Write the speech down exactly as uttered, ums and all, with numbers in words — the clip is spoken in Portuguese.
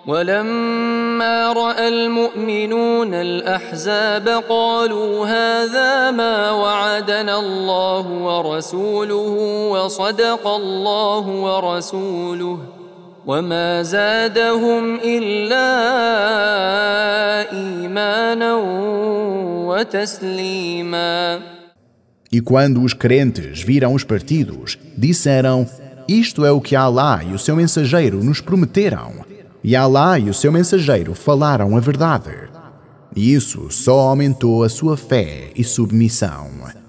ولما رأى المؤمنون الأحزاب قالوا هذا ما وعدنا الله ورسوله وصدق الله ورسوله وما زادهم إلا إيمانا وتسليما. E quando os crentes viram os partidos, disseram: isto é o que Alá e o seu mensageiro nos prometeram. E Alá e o seu mensageiro falaram a verdade. E isso só aumentou a sua fé e submissão.